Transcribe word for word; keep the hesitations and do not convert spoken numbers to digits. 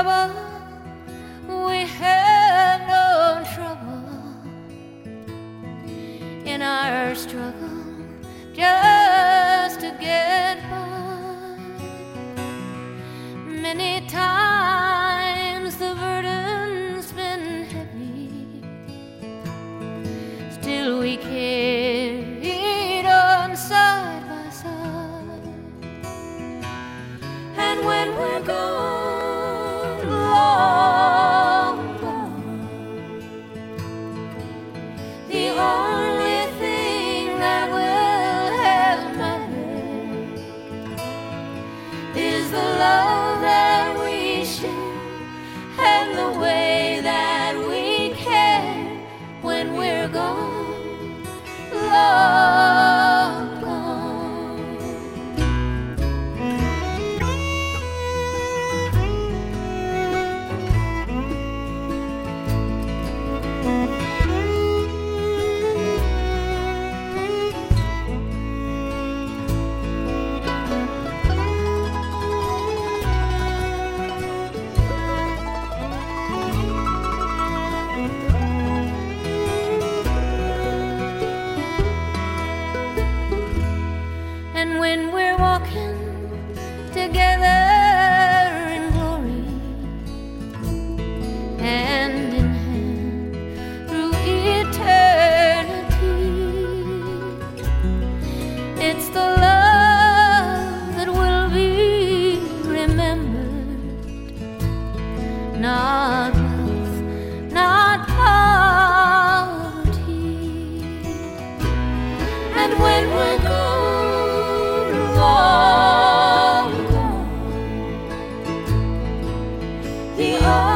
trouble, we have no trouble in our struggle just to get by. Many times the burden's been heavy, still we carried on side by side. And when we're gone, long gone, the only thing that will have mattered is the love that we share and the way that we care when we're gone, long gone. And when we're walking together in glory, hand in hand through eternity, it's the love that will be remembered, not wealth, not poverty. And when we're gone, long gone, the